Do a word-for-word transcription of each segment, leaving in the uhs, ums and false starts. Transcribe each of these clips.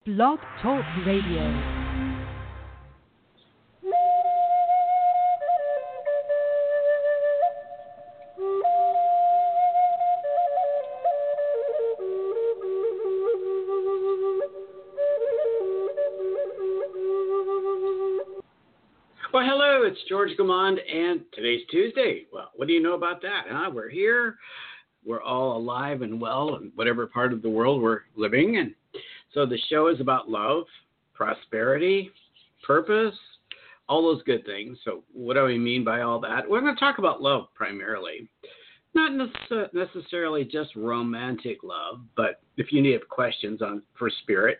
Blog Talk Radio. Well, hello, it's George Gamond, and today's Tuesday. Well, what do you know about that? Huh? We're here. We're all alive and well in whatever part of the world we're living. And so the show is about love, prosperity, purpose, all those good things. So what do I mean by all that? We're going to talk about love primarily. Not necess- necessarily just romantic love, but if you need questions on for spirit,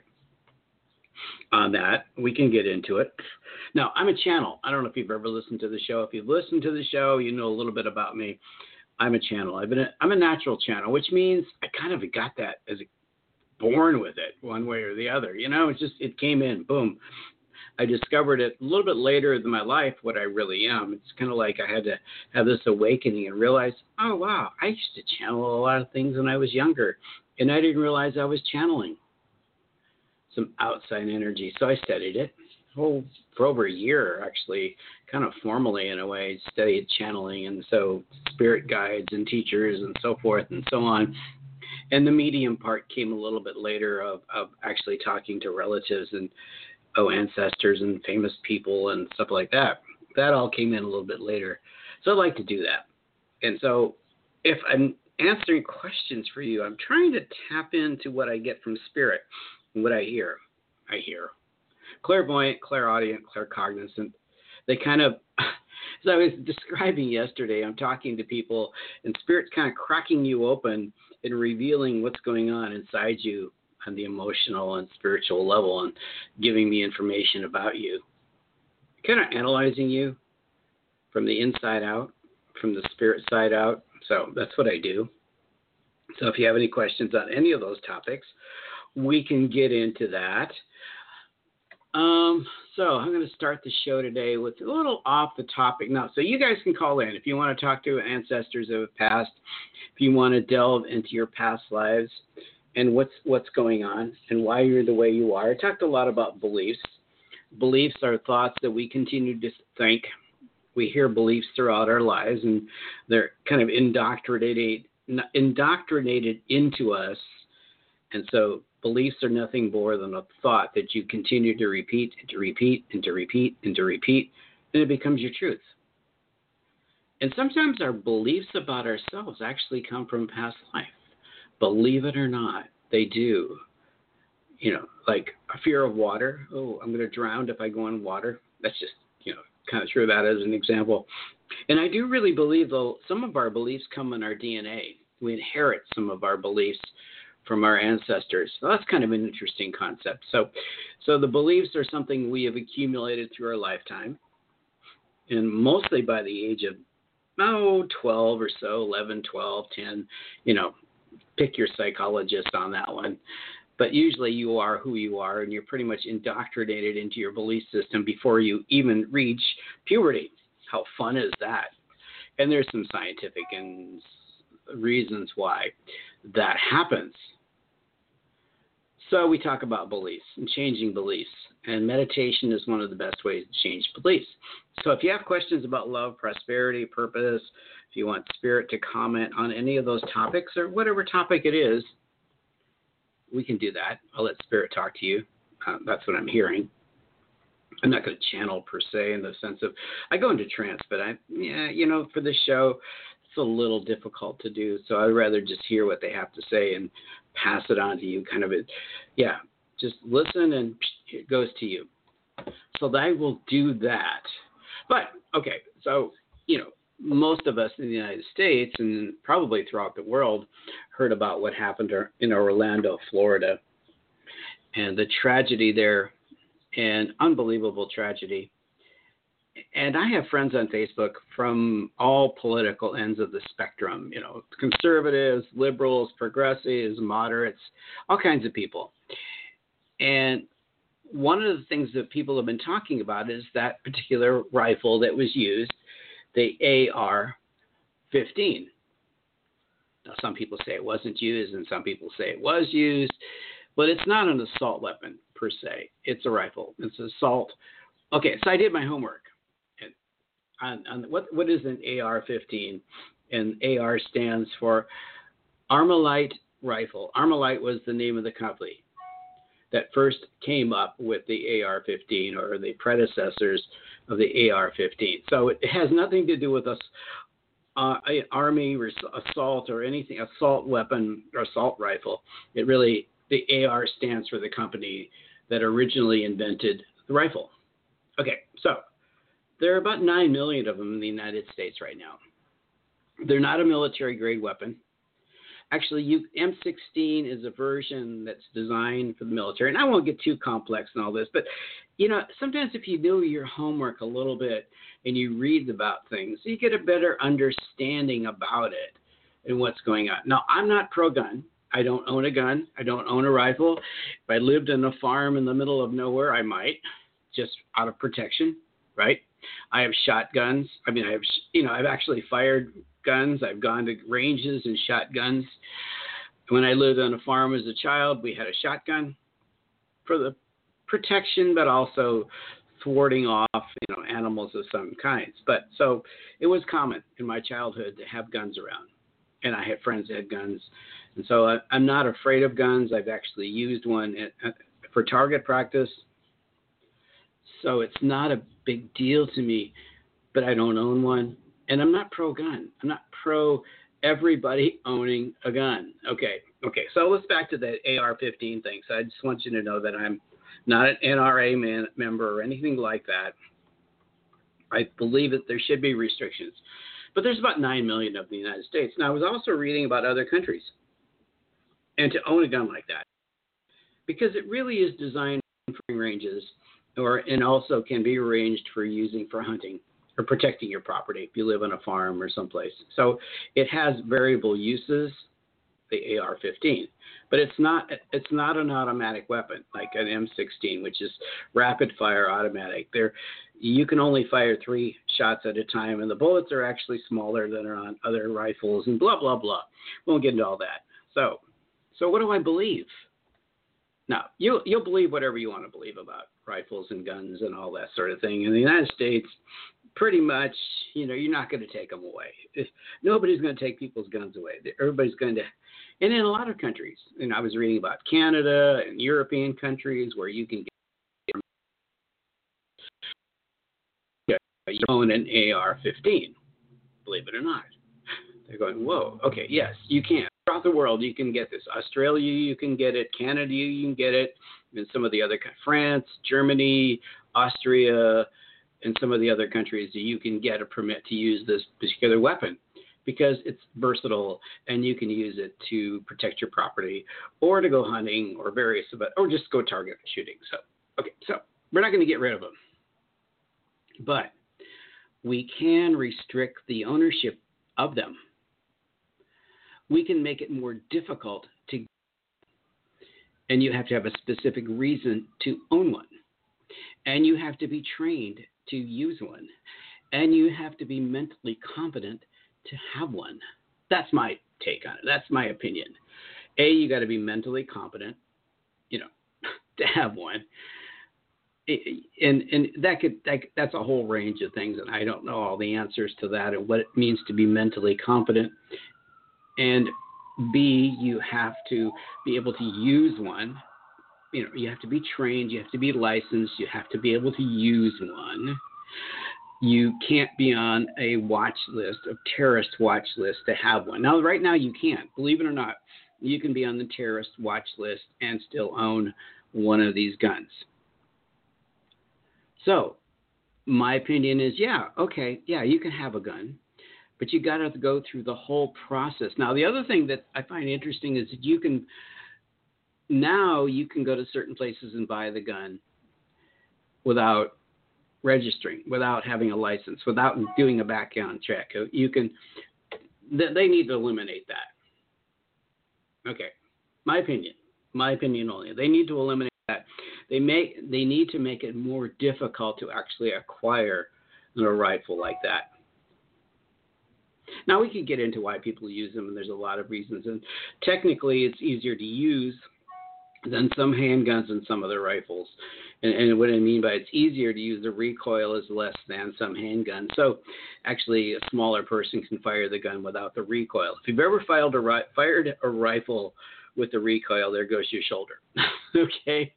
on that, we can get into it. Now, I'm a channel. I don't know if you've ever listened to the show. If you've listened to the show, you know a little bit about me. I'm a channel. I've been a, I'm a natural channel, which means I kind of got that as a, born with it one way or the other. You know, it just, it came in, boom. I discovered it a little bit later in my life, what I really am. It's kind of like I had to have this awakening and realize, oh, wow, I used to channel a lot of things when I was younger, and I didn't realize I was channeling some outside energy. So I studied it oh, for over a year, actually, kind of formally in a way, studied channeling, and so spirit guides and teachers and so forth and so on. And the medium part came a little bit later of, of actually talking to relatives and oh, ancestors and famous people and stuff like that. That all came in a little bit later. So I like to do that. And so if I'm answering questions for you, I'm trying to tap into what I get from spirit. What I hear, I hear. Clairvoyant, clairaudient, claircognizant. They kind of, as I was describing yesterday, I'm talking to people, and Spirit's kind of cracking you open and revealing what's going on inside you on the emotional and spiritual level and giving me information about you. Kind of analyzing you from the inside out, from the spirit side out. So that's what I do. So if you have any questions on any of those topics, we can get into that. Um, so I'm going to start the show today with a little off the topic. Now, so you guys can call in if you want to talk to ancestors that have passed, if you want to delve into your past lives and what's what's going on and why you're the way you are. I talked a lot about beliefs. Beliefs are thoughts that we continue to think. We hear beliefs throughout our lives, and they're kind of indoctrinated indoctrinated into us. And so beliefs are nothing more than a thought that you continue to repeat and to repeat and to repeat and to repeat, and it becomes your truth. And sometimes our beliefs about ourselves actually come from past life. Believe it or not, they do. You know, like a fear of water. Oh, I'm going to drown if I go in water. That's just, you know, kind of threw that as an example. And I do really believe, though, some of our beliefs come in our D N A. We inherit some of our beliefs from our ancestors. So that's kind of an interesting concept. So so the beliefs are something we have accumulated through our lifetime, and mostly by the age of, oh, twelve or so, eleven, twelve, ten, you know, pick your psychologist on that one. But usually you are who you are, and you're pretty much indoctrinated into your belief system before you even reach puberty. How fun is that? And there's some scientific and reasons why that happens. So we talk about beliefs and changing beliefs, and meditation is one of the best ways to change beliefs. So if you have questions about love, prosperity, purpose, if you want Spirit to comment on any of those topics or whatever topic it is, we can do that. I'll let Spirit talk to you. Uh, that's what I'm hearing. I'm not going to channel per se in the sense of, I go into trance, but I, yeah, you know, for this show, it's a little difficult to do. So I'd rather just hear what they have to say and pass it on to you. Kind of, it, yeah, just listen and it goes to you. So I will do that. But, okay, so, you know, most of us in the United States and probably throughout the world heard about what happened in Orlando, Florida, and the tragedy there, an unbelievable tragedy. And I have friends on Facebook from all political ends of the spectrum, you know, conservatives, liberals, progressives, moderates, all kinds of people. And one of the things that people have been talking about is that particular rifle that was used, the A R fifteen. Now, some people say it wasn't used, and some people say it was used, but it's not an assault weapon per se. It's a rifle. It's assault. Okay, so I did my homework. And on, on what what is an A R fifteen? And A R stands for Armalite Rifle. Armalite was the name of the company that first came up with the A R fifteen, or the predecessors of the A R fifteen. So it has nothing to do with us, uh, army assault or anything, assault weapon or assault rifle. It really, the A R stands for the company that originally invented the rifle. Okay, so there are about nine million of them in the United States right now. They're not a military grade weapon. Actually, you, M sixteen is a version that's designed for the military. And I won't get too complex in all this, but, you know, sometimes if you do your homework a little bit and you read about things, you get a better understanding about it and what's going on. Now, I'm not pro-gun. I don't own a gun. I don't own a rifle. If I lived on a farm in the middle of nowhere, I might, just out of protection, right? I have shotguns. I mean, I have, you know, I've actually fired guns. I've gone to ranges and shot guns. When I lived on a farm as a child, we had a shotgun for the protection, but also thwarting off, you know, animals of some kinds. But so it was common in my childhood to have guns around, and I had friends that had guns, and so I, I'm not afraid of guns. I've actually used one at, for target practice, so it's not a big deal to me. But I don't own one. And I'm not pro-gun. I'm not pro everybody owning a gun. Okay, okay. So let's back to the A R fifteen thing. So I just want you to know that I'm not an N R A man, member or anything like that. I believe that there should be restrictions. But there's about nine million of the United States. Now, I was also reading about other countries. And to own a gun like that, because it really is designed for ranges, or and also can be arranged for using for hunting, or protecting your property if you live on a farm or someplace. So it has variable uses, the A R fifteen, but it's not it's not an automatic weapon like an M sixteen, which is rapid fire automatic. There, you can only fire three shots at a time, and the bullets are actually smaller than are on other rifles, and blah blah blah. We won't get into all that. So, so what do I believe? Now, you you'll believe whatever you want to believe about rifles and guns and all that sort of thing. In the United States, pretty much, you know, you're not going to take them away. Nobody's going to take people's guns away. Everybody's going to, and in a lot of countries, and I was reading about Canada and European countries where you can get you own an A R fifteen, believe it or not. They're going, whoa, okay, yes, you can. Throughout the world, you can get this. Australia, you can get it. Canada, you can get it. And some of the other, France, Germany, Austria, and some of the other countries, you can get a permit to use this particular weapon because it's versatile and you can use it to protect your property or to go hunting or various, or just go target shooting. So, okay, so we're not going to get rid of them, but we can restrict the ownership of them. We can make it more difficult to, and you have to have a specific reason to own one, and you have to be trained to use one, and you have to be mentally competent to have one. That's my take on it. That's my opinion. A, you got to be mentally competent, you know, to have one. And and that could that, that's a whole range of things, and I don't know all the answers to that and what it means to be mentally competent. And B, you have to be able to use one. You know, you have to be trained, you have to be licensed, you have to be able to use one. You can't be on a watch list, a terrorist watch list to have one. Now, right now you can't. Believe it or not, you can be on the terrorist watch list and still own one of these guns. So, my opinion is, yeah, okay, yeah, you can have a gun, but you got to go through the whole process. Now, the other thing that I find interesting is that you can, now you can go to certain places and buy the gun without registering, without having a license, without doing a background check. You can, they need to eliminate that. Okay, my opinion, my opinion only. They need to eliminate that. They make, they need to make it more difficult to actually acquire a rifle like that. Now, we could get into why people use them, and there's a lot of reasons. And technically, it's easier to use than some handguns and some other rifles. And, and what I mean by it's easier to use, the recoil is less than some handguns. So actually a smaller person can fire the gun without the recoil. If you've ever fired a, ri- fired a rifle with the recoil, there goes your shoulder. Okay.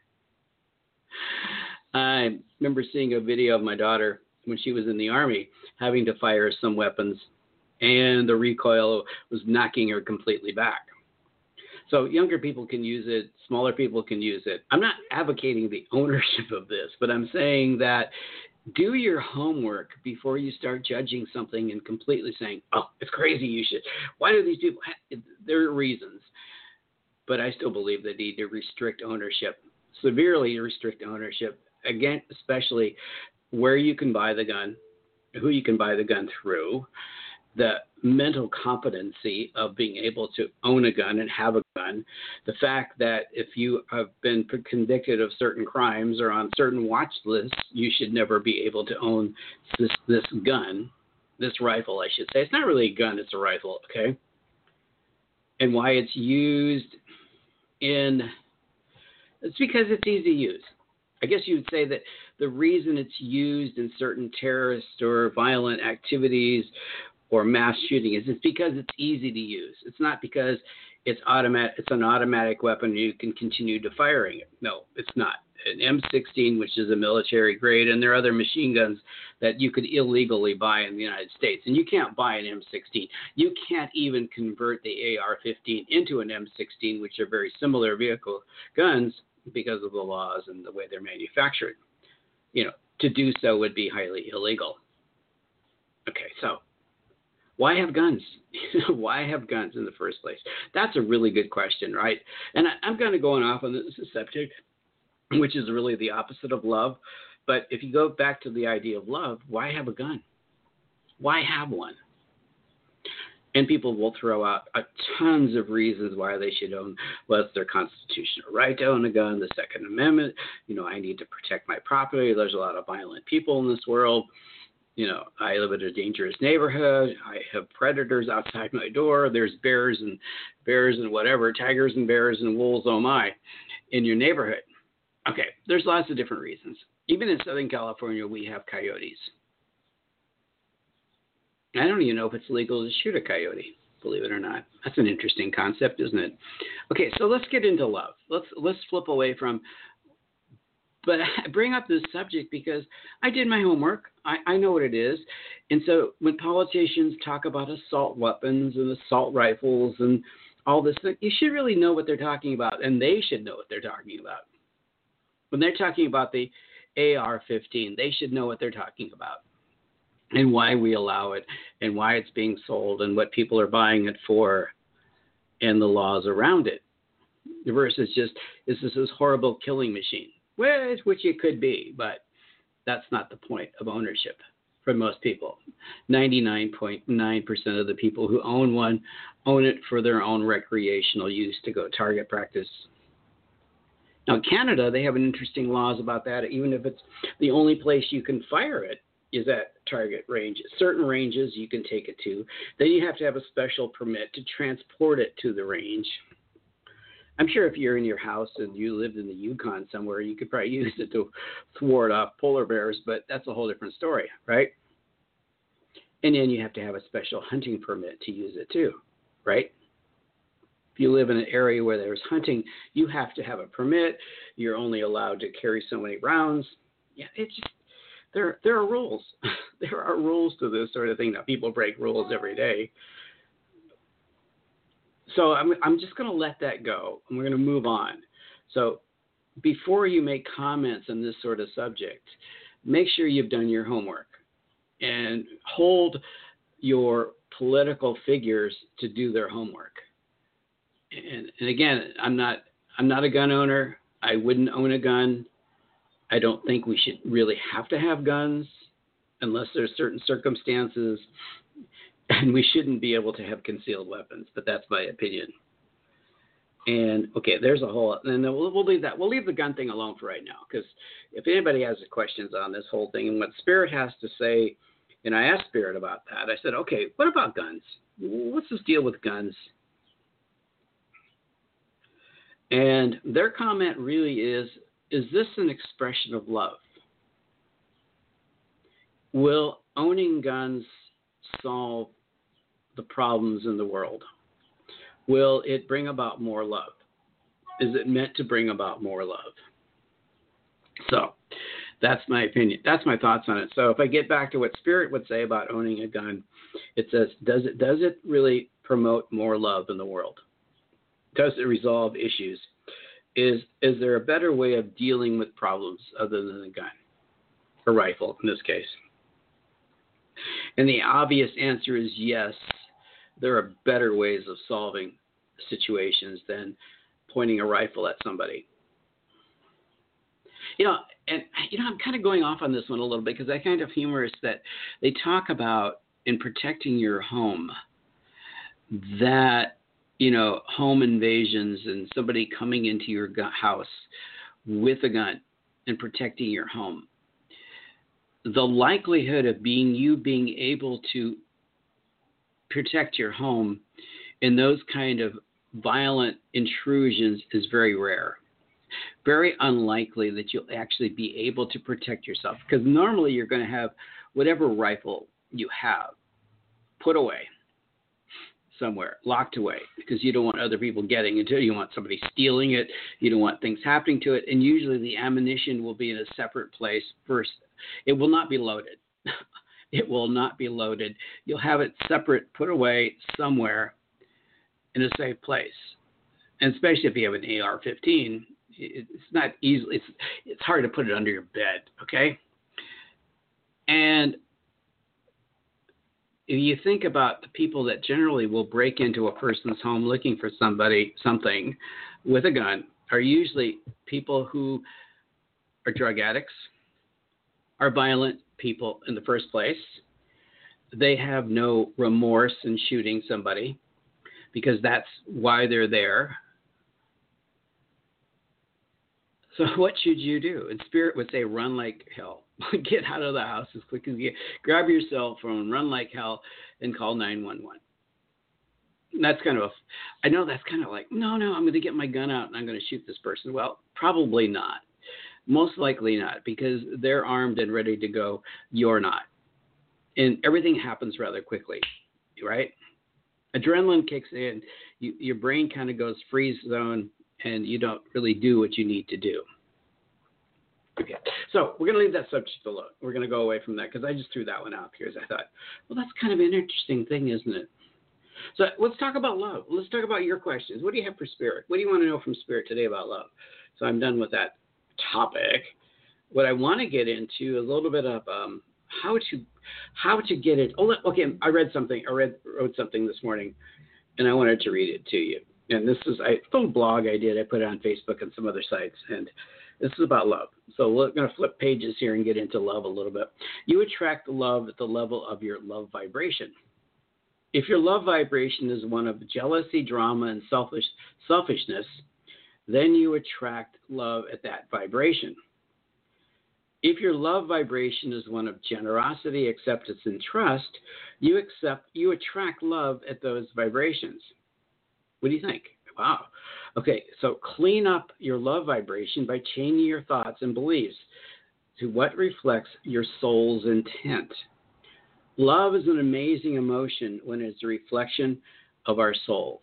I remember seeing a video of my daughter when she was in the Army having to fire some weapons, and the recoil was knocking her completely back. So younger people can use it, smaller people can use it. I'm not advocating the ownership of this, but I'm saying that do your homework before you start judging something and completely saying, oh, it's crazy, you should. Why do these people have, there are reasons. But I still believe they need to restrict ownership, severely restrict ownership, again, especially where you can buy the gun, who you can buy the gun through, the mental competency of being able to own a gun and have a gun, the fact that if you have been convicted of certain crimes or on certain watch lists, you should never be able to own this, this gun, this rifle, I should say. It's not really a gun, it's a rifle, okay? And why it's used in, it's because it's easy to use. I guess you would say that the reason it's used in certain terrorist or violent activities or mass shooting is it's because it's easy to use. It's not because it's automatic. It's an automatic weapon. You can continue to firing it. No, it's not. An M sixteen, which is a military grade, and there are other machine guns that you could illegally buy in the United States. And you can't buy an M sixteen. You can't even convert the A R fifteen into an M sixteen, which are very similar vehicle guns because of the laws and the way they're manufactured. You know, to do so would be highly illegal. Okay, so why have guns? Why have guns in the first place? That's a really good question, right? And I, I'm kind of going off on this subject, which is really the opposite of love. But if you go back to the idea of love, why have a gun? Why have one? And people will throw out a tons of reasons why they should own, well, it's their constitutional right to own a gun, the Second Amendment, you know, I need to protect my property. There's a lot of violent people in this world. You know, I live in a dangerous neighborhood. I have predators outside my door. There's bears and bears and whatever, tigers and bears and wolves, oh my, in your neighborhood. Okay, there's lots of different reasons. Even in Southern California, we have coyotes. I don't even know if it's legal to shoot a coyote, believe it or not. That's an interesting concept, isn't it? Okay, so let's get into love. Let's let's flip away from, but I bring up this subject because I did my homework. I, I know what it is. And so when politicians talk about assault weapons and assault rifles and all this, you should really know what they're talking about, and they should know what they're talking about. When they're talking about the A R fifteen, they should know what they're talking about and why we allow it and why it's being sold and what people are buying it for and the laws around it versus just, is this this horrible killing machine? Which, which it could be, but that's not the point of ownership for most people. ninety-nine point nine percent of the people who own one own it for their own recreational use to go target practice. Now, in Canada, they have an interesting laws about that. Even if it's the only place you can fire it is at target range. Certain ranges you can take it to. Then you have to have a special permit to transport it to the range. I'm sure if you're in your house and you lived in the Yukon somewhere, you could probably use it to thwart off polar bears, but that's a whole different story, right? And then you have to have a special hunting permit to use it too, right? If you live in an area where there's hunting, you have to have a permit. You're only allowed to carry so many rounds. Yeah, it's just, there, there are rules. There are rules to this sort of thing. Now, people break rules every day. So I'm, I'm just going to let that go, and we're going to move on. So before you make comments on this sort of subject, make sure you've done your homework and hold your political figures to do their homework. And, and again, I'm not I'm not a gun owner. I wouldn't own a gun. I don't think we should really have to have guns unless there's certain circumstances. And we shouldn't be able to have concealed weapons, but that's my opinion. And okay, there's a whole, and then we'll, we'll leave that. We'll leave the gun thing alone for right now, because if anybody has questions on this whole thing and what Spirit has to say, and I asked Spirit about that, I said, okay, what about guns? What's this deal with guns? And their comment really is, is this an expression of love? Will owning guns solve the problems in the world? Will it bring about more love? Is it meant to bring about more love? So that's my opinion. That's my thoughts on it. So if I get back to what Spirit would say about owning a gun, it says, does it, does it really promote more love in the world? Does it resolve issues? Is, is there a better way of dealing with problems other than a gun? A rifle, in this case. And the obvious answer is yes. There are better ways of solving situations than pointing a rifle at somebody. You know, and you know, I'm kind of going off on this one a little bit because I find it humorous that they talk about in protecting your home that, you know, home invasions and somebody coming into your gu- house with a gun and protecting your home. The likelihood of being you being able to protect your home in those kind of violent intrusions is very rare. Very unlikely that you'll actually be able to protect yourself, because normally you're going to have whatever rifle you have put away somewhere, locked away, because you don't want other people getting into it. You want somebody stealing it. You don't want things happening to it. And usually the ammunition will be in a separate place first. It will not be loaded. It will not be loaded. You'll have it separate, put away somewhere in a safe place. And especially if you have an A R fifteen, it's not easily, it's, it's hard to put it under your bed, okay? And if you think about the people that generally will break into a person's home looking for somebody, something with a gun, are usually people who are drug addicts, are violent people in the first place. They have no remorse in shooting somebody because that's why they're there. So what should you do? And Spirit would say, run like hell. Get out of the house as quick as you can. Grab your cell phone, run like hell, and call nine one one. And that's kind of a, I know that's kind of like, no, no, I'm going to get my gun out and I'm going to shoot this person. Well, probably not. Most likely not, because they're armed and ready to go. You're not. And everything happens rather quickly, right? Adrenaline kicks in. You, your brain kind of goes freeze zone, and you don't really do what you need to do. Okay, so we're going to leave that subject alone. We're going to go away from that because I just threw that one out here as I thought, well, that's kind of an interesting thing, isn't it? So let's talk about love. Let's talk about your questions. What do you have for Spirit? What do you want to know from Spirit today about love? So I'm done with that topic. What I want to get into is a little bit of um, how to how to get it. Oh, okay, I read something. I read wrote something this morning, and I wanted to read it to you. And this is a little blog I did. I put it on Facebook and some other sites, and this is about love. So we're going to flip pages here and get into love a little bit. You attract love at the level of your love vibration. If your love vibration is one of jealousy, drama, and selfish selfishness, then you attract love at that vibration. If your love vibration is one of generosity, acceptance, and trust, you accept you attract love at those vibrations. What do you think? Wow. Okay, so clean up your love vibration by changing your thoughts and beliefs to what reflects your soul's intent. Love is an amazing emotion when it's a reflection of our souls.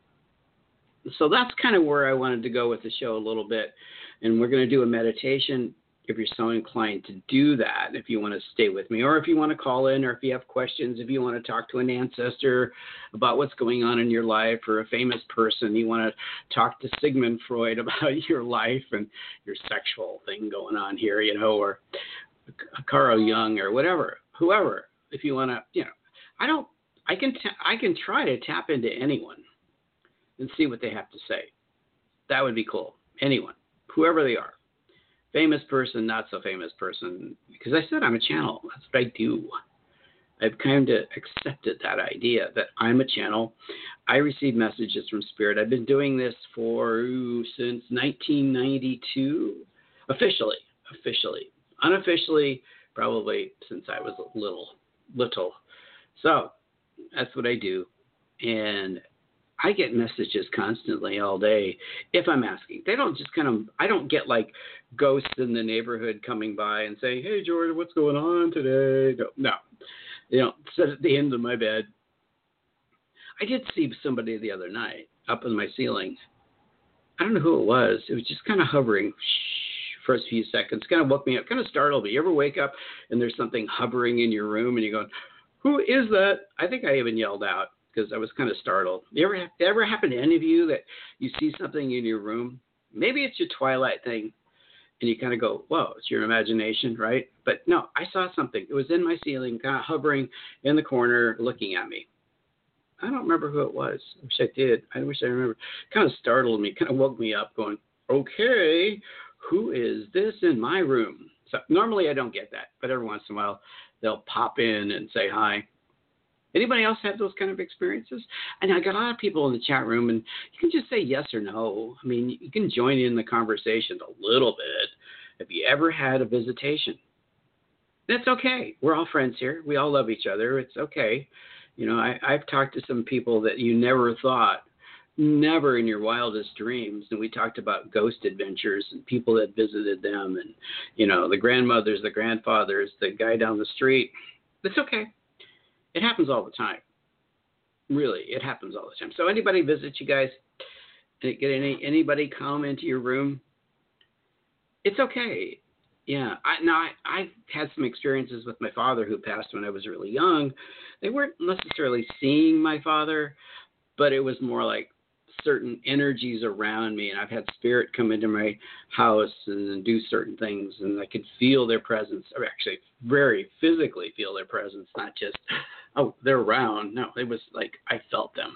So that's kind of where I wanted to go with the show a little bit. And we're going to do a meditation if you're so inclined to do that, if you want to stay with me, or if you want to call in, or if you have questions, if you want to talk to an ancestor about what's going on in your life, or a famous person, you want to talk to Sigmund Freud about your life and your sexual thing going on here, you know, or Carl Jung, or whatever, whoever, if you want to, you know, I don't, I can, t- I can try to tap into anyone and see what they have to say. That would be cool. Anyone, whoever they are. Famous person, not so famous person. Because I said I'm a channel. That's what I do. I've kind of accepted that idea that I'm a channel. I receive messages from Spirit. I've been doing this for ooh, since nineteen ninety-two. Officially. Officially. Unofficially, probably since I was little. Little. So, that's what I do. And I get messages constantly all day if I'm asking. They don't just kind of, I don't get like ghosts in the neighborhood coming by and say, hey, Jordan, what's going on today? No, no. They don't sit at the end of my bed. I did see somebody the other night up in my ceiling. I don't know who it was. It was just kind of hovering for a few seconds. Kind of woke me up, kind of startled me. You ever wake up and there's something hovering in your room and you're going, who is that? I think I even yelled out because I was kind of startled. You ever, ever happen to any of you that you see something in your room? Maybe it's your Twilight thing and you kind of go, whoa, it's your imagination, right? But no, I saw something. It was in my ceiling, kind of hovering in the corner looking at me. I don't remember who it was. I wish I did. I wish I remember. Kind of startled me, kind of woke me up going, okay, who is this in my room? So normally I don't get that, but every once in a while they'll pop in and say hi. Anybody else have those kind of experiences? And I got a lot of people in the chat room, and you can just say yes or no. I mean, you can join in the conversation a little bit. Have you ever had a visitation? That's okay. We're all friends here. We all love each other. It's okay. You know, I, I've talked to some people that you never thought, never in your wildest dreams. And we talked about ghost adventures and people that visited them and, you know, the grandmothers, the grandfathers, the guy down the street. It's okay. It happens all the time. Really, it happens all the time. So anybody visit you guys? Get any anybody come into your room? It's okay. Yeah, I, now I, I've had some experiences with my father who passed when I was really young. They weren't necessarily seeing my father, but it was more like certain energies around me. And I've had spirit come into my house and do certain things, and I could feel their presence, or actually very physically feel their presence, not just, oh, they're around. No, it was like I felt them.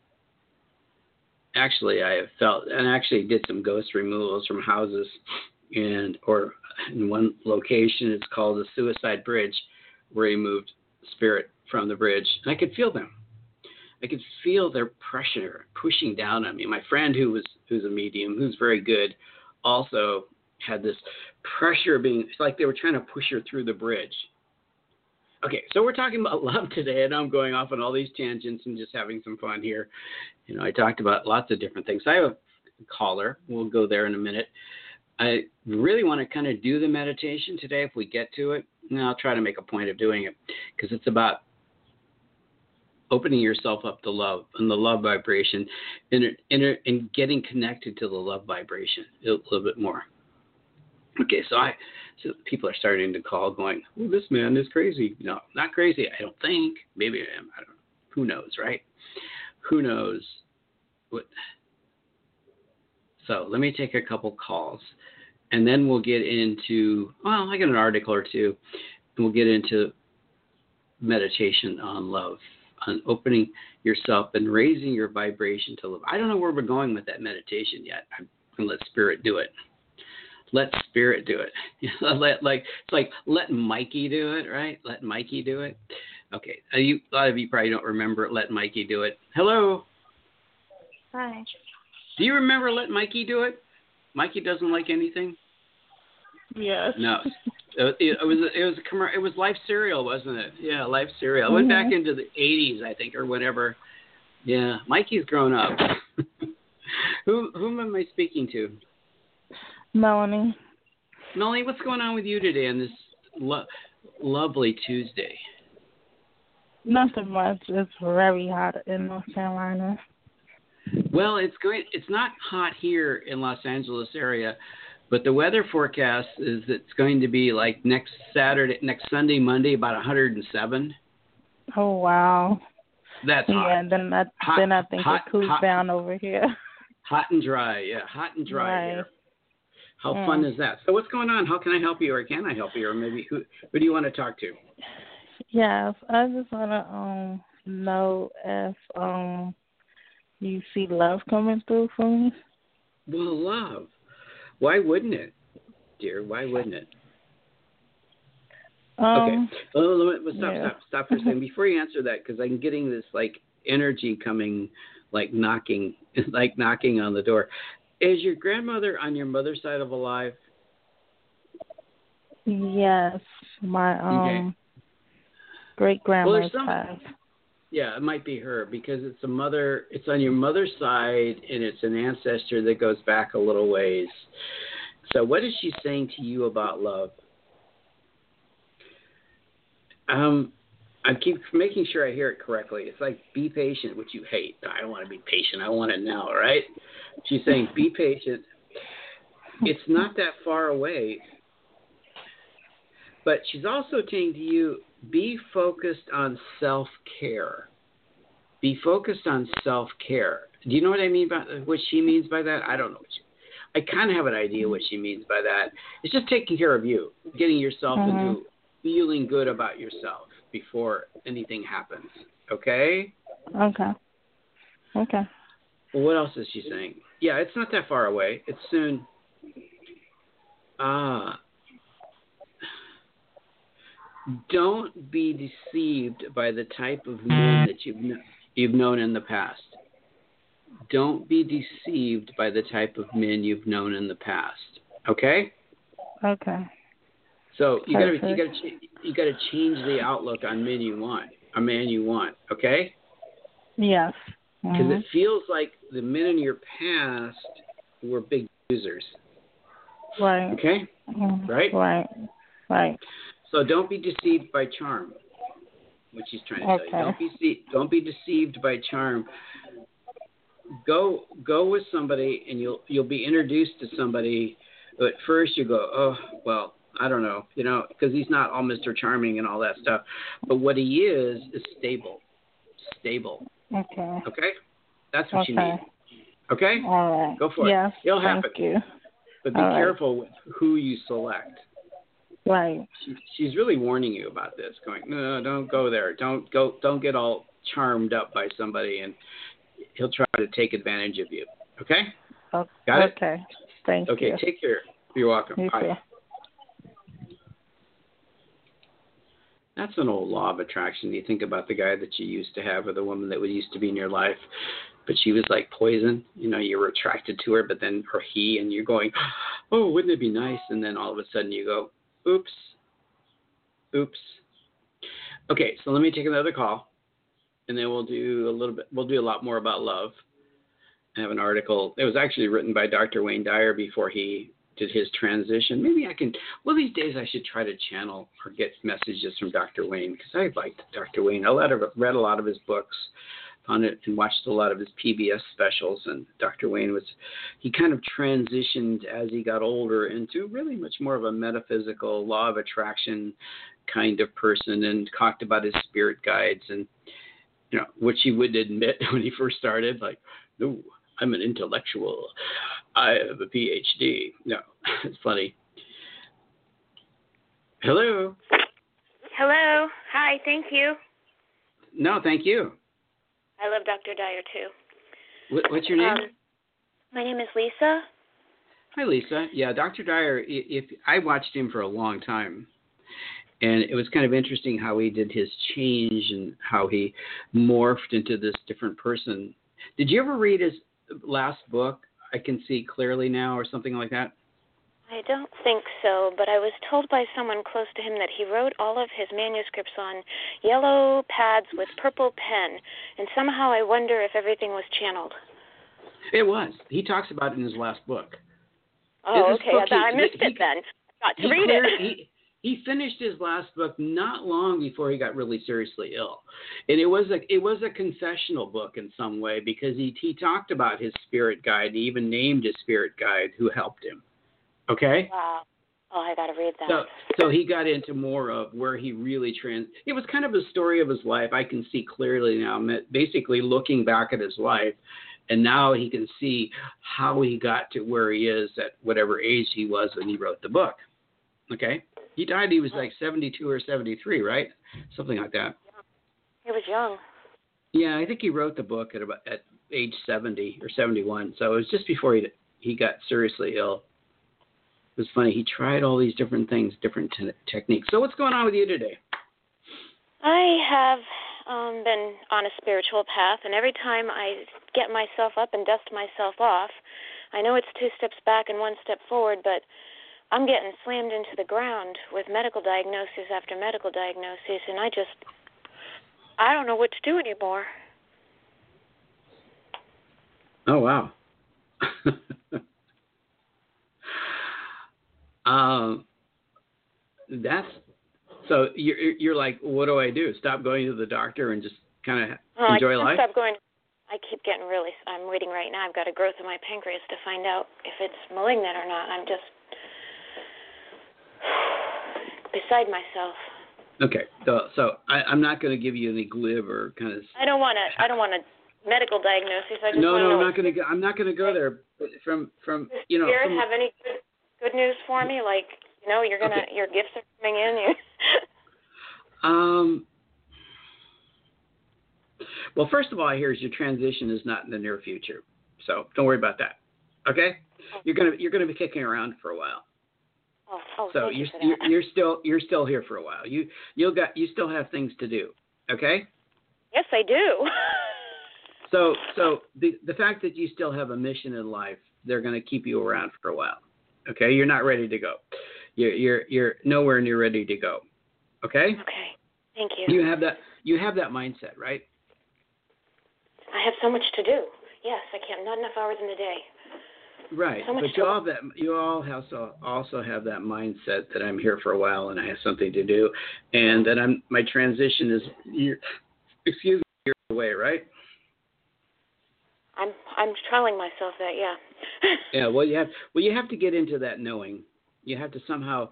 Actually, I have felt, and actually did some ghost removals from houses. And or in one location, it's called the Suicide Bridge, where he moved spirit from the bridge, and I could feel them. I could feel their pressure pushing down on me. My friend, who was who's a medium, who's very good, also had this pressure being. It's like they were trying to push her through the bridge. Okay, so we're talking about love today, and I'm going off on all these tangents and just having some fun here. You know, I talked about lots of different things. I have a caller. We'll go there in a minute. I really want to kind of do the meditation today if we get to it. And I'll try to make a point of doing it because it's about opening yourself up to love and the love vibration and, and, and getting connected to the love vibration a little bit more. Okay, so I so people are starting to call going, oh, this man is crazy. No, not crazy. I don't think. Maybe I am. I don't know. Who knows, right? Who knows what? So let me take a couple calls, and then we'll get into, well, I got an article or two, and we'll get into meditation on love, on opening yourself and raising your vibration to love. I don't know where we're going with that meditation yet. I'm going to let Spirit do it. Let Spirit do it. let, like It's like let Mikey do it, right? Let Mikey do it. Okay. You, a lot of you probably don't remember Let Mikey do it. Hello. Hi. Do you remember Let Mikey do it? Mikey doesn't like anything? Yes. No. It, it was it was a commer- it was Life Cereal, wasn't it? Yeah, Life Cereal. Mm-hmm. It went back into the eighties, I think, or whatever. Yeah, Mikey's grown up. Who whom am I speaking to? Melanie. Melanie, what's going on with you today on this lo- lovely Tuesday? Nothing much. It's very hot in North Carolina. Well, it's going. It's not hot here in Los Angeles area, but the weather forecast is it's going to be like next Saturday, next Sunday, Monday, about one hundred seven. Oh wow. That's yeah, hot. Yeah, then I hot, then I think hot, it cools hot, down over here. Hot and dry, yeah, hot and dry right. here. How mm. fun is that? So what's going on? How can I help you, or can I help you, or maybe who who do you want to talk to? Yes, I just want to um know if um. you see love coming through for me? Well, love. Why wouldn't it, dear? Why wouldn't it? Um, okay. Oh, stop, yeah. stop, stop for a second. Before you answer that, because I'm getting this, like, energy coming, like, knocking, like, knocking on the door. Is your grandmother on your mother's side of alive? Yes. My um okay. great-grandma's well, some... passed. Yeah, it might be her because it's a mother. It's on your mother's side, and it's an ancestor that goes back a little ways. So, what is she saying to you about love? Um, I keep making sure I hear it correctly. It's like be patient, which you hate. I don't want to be patient. I want it now, right? She's saying be patient. It's not that far away. But she's also saying to you, be focused on self-care. Be focused on self-care. Do you know what I mean by what she means by that? I don't know. What she, I kind of have an idea what she means by that. It's just taking care of you, getting yourself mm-hmm. into feeling good about yourself before anything happens. Okay? Okay. Okay. Well, what else is she saying? Yeah, it's not that far away. It's soon. Ah. Don't be deceived by the type of men that you've kn- you've known in the past. Don't be deceived by the type of men you've known in the past. Okay? Okay. So you got to you got to you got to change the outlook on men you want, a man you want. Okay? Yes. Because mm-hmm. it feels like the men in your past were big users. Right. Okay? Mm-hmm. Right? Right. Right. So don't be deceived by charm, which he's trying to okay. tell you. Don't be dece- don't be deceived by charm. Go go with somebody, and you'll you'll be introduced to somebody. But at first you go, oh well, I don't know, you know, because he's not all Mister Charming and all that stuff. But what he is is stable, stable. Okay. Okay, that's what okay. you need. Okay. All right. Go for yes, it. It'll thank happen. You. But be all careful right. with who you select. Right. She, she's really warning you about this. Going, no, don't go there. Don't go. Don't get all charmed up by somebody, and he'll try to take advantage of you. Okay. Okay. Got it. Okay. Thank okay, you. Okay. Take care. You're welcome. You Bye. too. That's an old law of attraction. You think about the guy that you used to have, or the woman that used to be in your life, but she was like poison. You know, you were attracted to her, but then, or he, and you're going, oh, wouldn't it be nice? And then all of a sudden you go, oops, oops. Okay, so let me take another call, and then we'll do a little bit. We'll do a lot more about love. I have an article. It was actually written by Doctor Wayne Dyer before he did his transition. Maybe I can. One of these days, I should try to channel or get messages from Doctor Wayne because I liked Doctor Wayne. I read a lot of his books on it and watched a lot of his P B S specials. And Doctor Wayne was, he kind of transitioned as he got older into really much more of a metaphysical, law of attraction kind of person, and talked about his spirit guides, and, you know, which he wouldn't admit when he first started, like, no, I'm an intellectual. I have a P H D. No, it's funny. Hello. Hello. Hi, thank you. No, thank you. I love Doctor Dyer, too. What, what's your name? Um, my name is Lisa. Hi, Lisa. Yeah, Doctor Dyer, if, if I watched him for a long time, and it was kind of interesting how he did his change and how he morphed into this different person. Did you ever read his last book, I Can See Clearly Now, or something like that? I don't think so, but I was told by someone close to him that he wrote all of his manuscripts on yellow pads with purple pen, and somehow I wonder if everything was channeled. It was. He talks about it in his last book. Oh, okay. Book, I, thought he, I missed he, it then. I got to read cleared, it. He, he finished his last book not long before he got really seriously ill. And it was a it was a confessional book in some way, because he, he talked about his spirit guide. He even named his spirit guide who helped him. Okay? Wow. Oh, I got to read that. So, so he got into more of where he really trans. It was kind of a story of his life. I can see clearly now, basically looking back at his life, and now he can see how he got to where he is at whatever age he was when he wrote the book. Okay? He died, he was like seventy-two or seventy-three, right? Something like that. He was young. Yeah, I think he wrote the book at about at age seventy or seventy-one. So it was just before he he got seriously ill. It was funny. He tried all these different things, different te- techniques. So what's going on with you today? I have um, been on a spiritual path, and every time I get myself up and dust myself off, I know it's two steps back and one step forward, but I'm getting slammed into the ground with medical diagnosis after medical diagnosis, and I just, I don't know what to do anymore. Oh, wow. um, that's so you're you're like, what do I do? Stop going to the doctor and just kind of well, enjoy I life? Stop going. I keep getting really. I'm waiting right now. I've got a growth in my pancreas to find out if it's malignant or not. I'm just beside myself. Okay, so so I, I'm not going to give you any glib or kind of. I don't want to. I don't want to. Medical diagnosis. I just no, want no, to know. I'm not going to. I'm not going to go there. But from from Does you know. Spirit From, have any good, good news for me? Like, you know, you're gonna okay. your gifts are coming in. You. um. Well, first of all, I hear is your transition is not in the near future, so don't worry about that. Okay, you're gonna you're gonna be kicking around for a while. Oh, oh, so thank you're you for you're, that. you're still you're still here for a while. You you'll got you still have things to do. Okay. Yes, I do. So, so the the fact that you still have a mission in life, they're going to keep you around for a while. Okay, you're not ready to go. You're you're you're nowhere near ready to go. Okay. Okay. Thank you. You have that you have that mindset, right? I have so much to do. Yes, I can't. Not enough hours in the day. Right, So much but to you all that you all also also have that mindset that I'm here for a while and I have something to do, and that I'm my transition is year, excuse me years away, right? I'm I'm telling myself that, yeah. Yeah, well you have well you have to get into that knowing. You have to somehow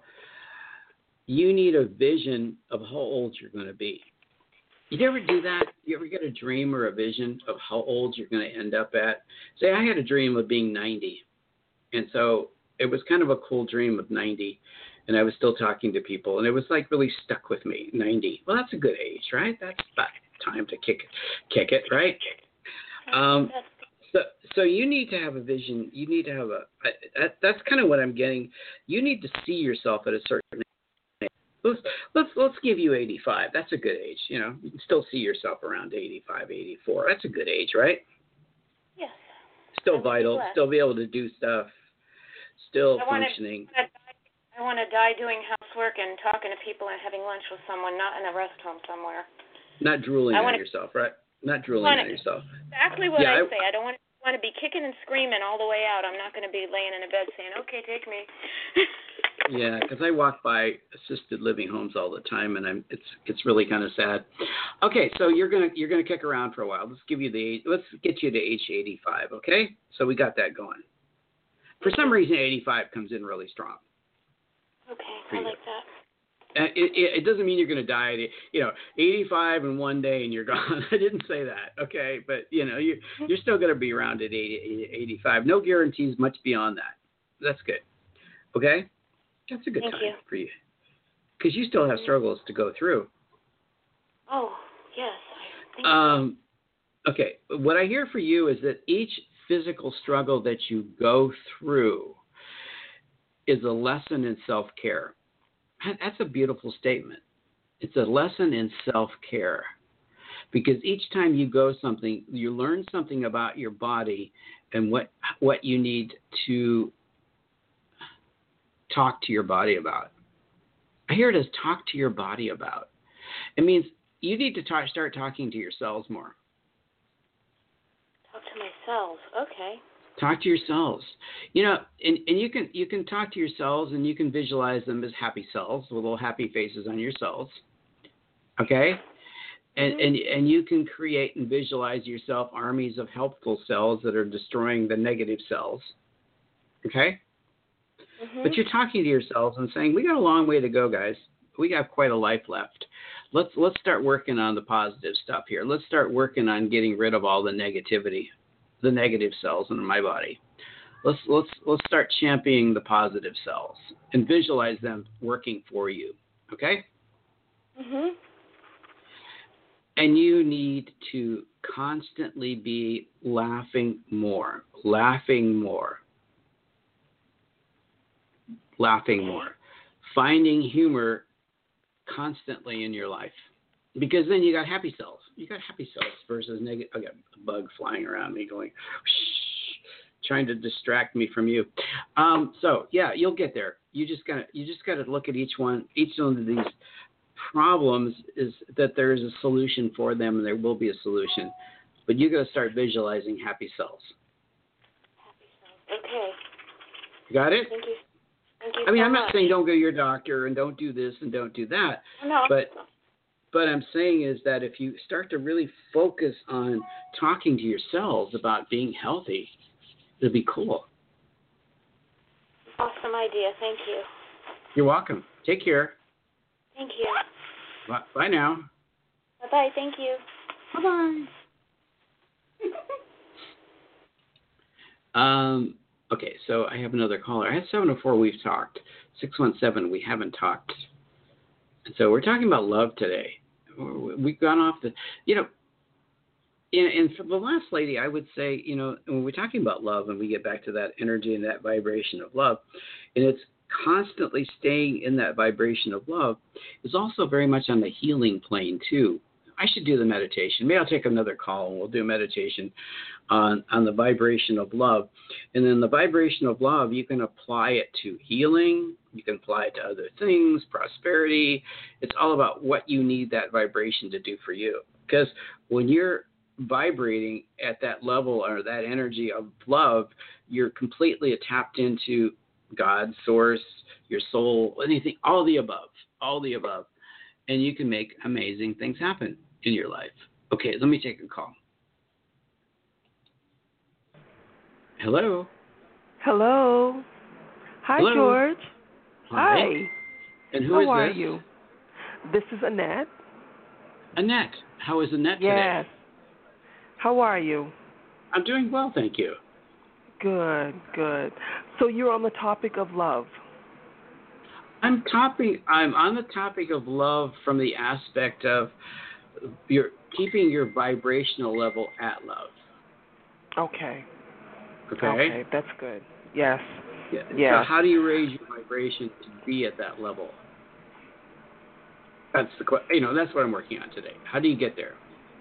you need a vision of how old you're going to be. You ever do that? You ever get a dream or a vision of how old you're going to end up at? Say I had a dream of being ninety. And so it was kind of a cool dream of ninety. And I was still talking to people. And it was like really stuck with me, ninety. Well, that's a good age, right? That's about time to kick it, kick it, right? Um, so, so you need to have a vision. You need to have a, that, that's kind of what I'm getting. You need to see yourself at a certain age. Let's, let's, let's give you eighty-five. That's a good age. You know, you can still see yourself around eighty-five, eighty-four. That's a good age, right? Yes. Still vital, still be able to do stuff, still I wanna, functioning. I want to die doing housework and talking to people and having lunch with someone, not in a rest home somewhere. Not drooling I on wanna, yourself, right? Not drooling wanna, on yourself. Exactly what yeah, I, I say. I don't want to, want to be kicking and screaming all the way out. I'm not going to be laying in a bed saying, okay, take me. Yeah, because I walk by assisted living homes all the time, and I'm it's it's really kind of sad. Okay, so you're gonna you're gonna kick around for a while. Let's give you the age, let's get you to age eighty-five. Okay, so we got that going. For some reason, eighty-five comes in really strong. Okay, I like that. Uh, it, it, it doesn't mean you're going to die at, you know, eighty-five in one day and you're gone. I didn't say that, okay? But, you know, you, you're still going to be around at eighty, eighty-five. No guarantees much beyond that. That's good, okay? That's a good Thank time you. for you. Because you still have struggles to go through. Oh, yes. Thank Um, okay, what I hear for you is that each physical struggle that you go through is a lesson in self-care. That's a beautiful statement. It's a lesson in self-care. Because each time you go something, you learn something about your body and what what you need to talk to your body about. I hear it as talk to your body about. It means you need to talk, start talking to your cells more. Talk to my cells. Okay. Talk to your cells. You know, and, and you can you can talk to your cells and you can visualize them as happy cells with little happy faces on your cells. Okay? And, Mm-hmm. and and you can create and visualize yourself armies of helpful cells that are destroying the negative cells. Okay? Mm-hmm. But you're talking to yourselves and saying, we got a long way to go, guys. We got quite a life left. Let's let's start working on the positive stuff here. Let's start working on getting rid of all the negativity, the negative cells in my body. Let's let's let's start championing the positive cells and visualize them working for you. Okay? Mhm. And you need to constantly be laughing more, laughing more, laughing more, finding humor constantly in your life. Because then you got happy cells. You got happy cells versus negative. I got a bug flying around me going, shh, trying to distract me from you. Um, so yeah, you'll get there. You just gotta, you just gotta look at each one, each one of these problems is that there is a solution for them, and there will be a solution. But you got to start visualizing happy cells. Okay. You got it? Thank you. Thank you I mean, so I'm not much. saying don't go to your doctor and don't do this and don't do that. No. But what I'm saying is that if you start to really focus on talking to your cells about being healthy, it'll be cool. Awesome idea. Thank you. You're welcome. Take care. Thank you. Bye, Bye now. Bye-bye. Thank you. Bye-bye. um, okay, so I have another caller. I had seven oh four, we've talked. six one seven, we haven't talked. So we're talking about love today. We've gone off the, you know, and, and for the last lady, I would say, you know, when we're talking about love and we get back to that energy and that vibration of love, and it's constantly staying in that vibration of love, is also very much on the healing plane too. I should do the meditation. Maybe I'll take another call and we'll do a meditation on, on the vibration of love. And then the vibration of love, you can apply it to healing. You can apply it to other things, prosperity. It's all about what you need that vibration to do for you. Because when you're vibrating at that level or that energy of love, you're completely tapped into God, source, your soul, anything, all the above, all the above. And you can make amazing things happen in your life. Okay, let me take a call. Hello. Hello. Hi, Hello. George. Hi. Hi. And who How is are this? you? This is Annette. Annette. How is Annette Yes. today? How are you? I'm doing well, thank you. Good, good. So you're on the topic of love. I'm topic. I'm on the topic of love from the aspect of your keeping your vibrational level at love. Okay. Okay. Okay, that's good. Yes. Yeah. Yes. So how do you raise your vibration to be at that level? That's the que- you know that's what I'm working on today. How do you get there?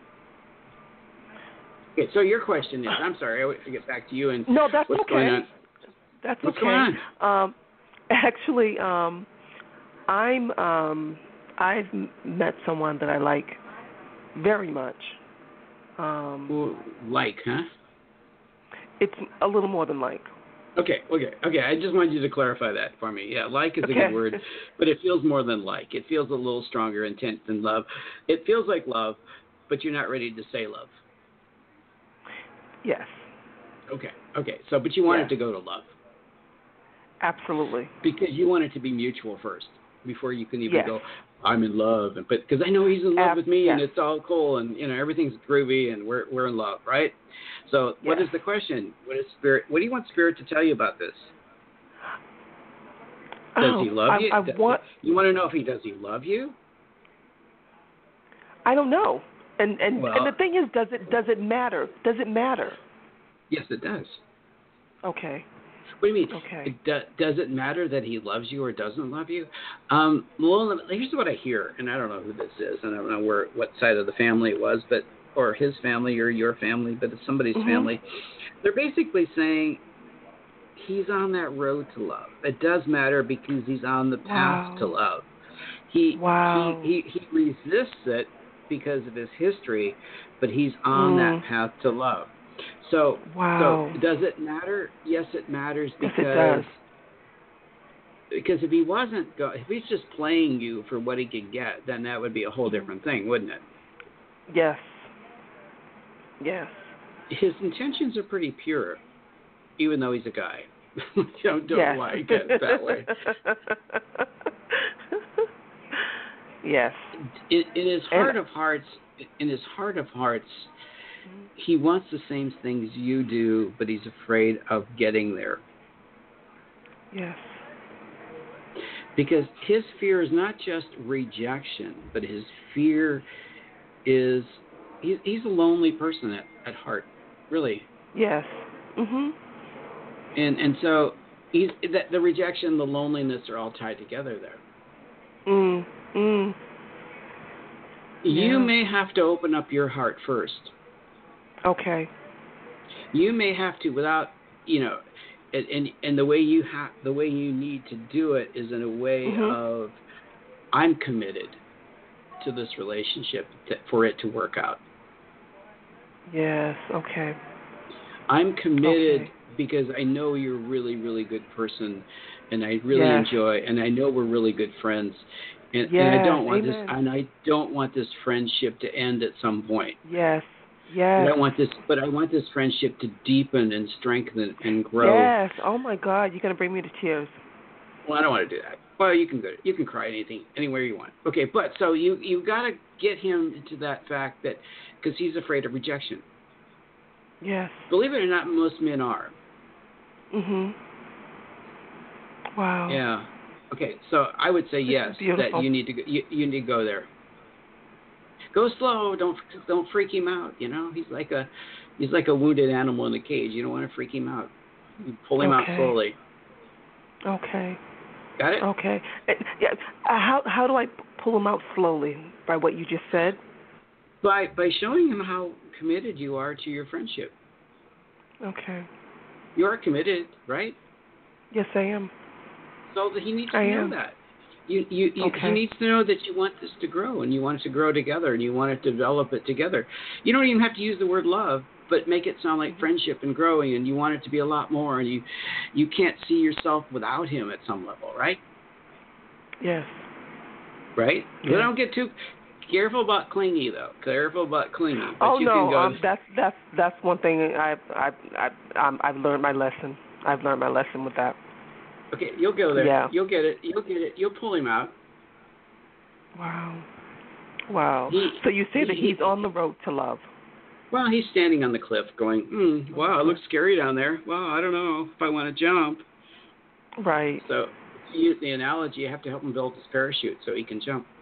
Okay. So your question is, I'm sorry, I want to get back to you and No, that's what's okay. going on? That's What's okay. going on? Um, actually, um, I'm um, I've m- met someone that I like very much. Um, Well, like, huh? it's a little more than like. Okay, okay, okay. I just wanted you to clarify that for me. Yeah, like is a Okay. good word, but it feels more than like. It feels a little stronger intent than love. It feels like love, but you're not ready to say love. Yes. Okay, okay. So, but you want Yeah. it to go to love Absolutely. because you want it to be mutual first before you can even Yes. go, I'm in love, and but because I know he's in love Ab- with me, yes. and it's all cool, and you know everything's groovy, and we're we're in love, right? So, what Yes. is the question? What is spirit? What do you want spirit to tell you about this? Does oh, he love I, you? I Does- want. You want to know if he does he love you? I don't know. And and Well- and the thing is, does it does it matter? Does it matter? Yes, it does. Okay. What do you mean? Okay. It do, does it matter that he loves you or doesn't love you? Um, well, here's what I hear, and I don't know who this is, and I don't know where what side of the family it was, but or his family or your family, but it's somebody's Mhm. family. They're basically saying he's on that road to love. It does matter because he's on the path Wow. to love. He, Wow. he he he resists it because of his history, but he's on Mm. that path to love. So, Wow. so does it matter? Yes, it matters Yes, because it does. because if he wasn't go, if he's just playing you for what he could get, then that would be a whole Mm-hmm. different thing, wouldn't it? Yes. Yes. His intentions are pretty pure, even though he's a guy. don't don't Yes. like it that way. Yes. In, in his And- heart of hearts, in his heart of hearts, he wants the same things you do, but he's afraid of getting there. Yes. Because his fear is not just rejection, but his fear is he's, he's a lonely person at, at heart, really. Yes. Mhm. And and so he's that the rejection, the loneliness are all tied together there. Mm. Mm. You Yeah. may have to open up your heart first. Okay. You may have to, without you know, and and, and the way you have the way you need to do it is in a way Mhm. of I'm committed. to this relationship to, for it to work out. Yes. Okay. I'm committed Okay. because I know you're a really, really good person, and I really Yes. enjoy, and I know we're really good friends, and, and I Yes. don't want Amen. this, and I don't want this friendship to end at some point. Yes. But Yes. I want this, but I want this friendship to deepen and strengthen and grow. Yes. Oh my God, you're gonna bring me to tears. Well, I don't want to do that. Well, you can go, you can cry anything, anywhere you want. Okay, but so you you got to get him into that fact that because he's afraid of rejection. Yes. Believe it or not, most men are. Mhm. Wow. Yeah. Okay, so I would say This yes, is beautiful. that you need to go, you, you need to go there. Go slow. Don't don't freak him out. You know, he's like a he's like a wounded animal in a cage. You don't want to freak him out. You pull him Okay. out slowly. Okay. Got it? Okay. Uh, Yeah. Uh, How how do I p- pull him out slowly? By what you just said? By by showing him how committed you are to your friendship. Okay. You are committed, right? Yes, I am. So that he needs to I know am. that. You, you, you, Okay. He needs to know that you want this to grow, and you want it to grow together, and you want to develop it together. You don't even have to use the word love, but make it sound like friendship and growing, and you want it to be a lot more, and you, you can't see yourself without him at some level, right? Yes. Right? Yeah. But don't get too careful about clingy, though. Careful about clingy. But Oh you no, can go, um, that's that's that's one thing I've I've I've um, I've learned my lesson. I've learned my lesson with that. okay, you'll go there. Yeah. You'll get it. You'll get it. You'll pull him out. Wow. Wow. He- So you say that he- he's on the road to love. Well, he's standing on the cliff going, mm, wow, it looks scary down there. Wow, I don't know if I want to jump. Right. So to use the analogy, you have to help him build his parachute so he can jump.